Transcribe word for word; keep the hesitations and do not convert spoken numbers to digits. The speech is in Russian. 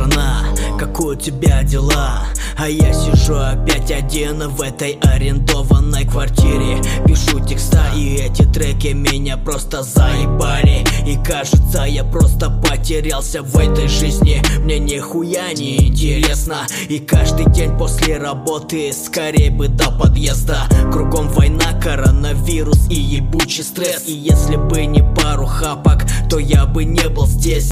страна, как у тебя дела? А я сижу опять один в этой арендованной квартире. Пишу текста, и эти треки меня просто заебали. И кажется, я просто потерялся в этой жизни. Мне нихуя не интересно. И каждый день после работы скорее бы до подъезда. Кругом война, коронавирус и ебучий стресс. И если бы не пару хапок, то я бы не был здесь.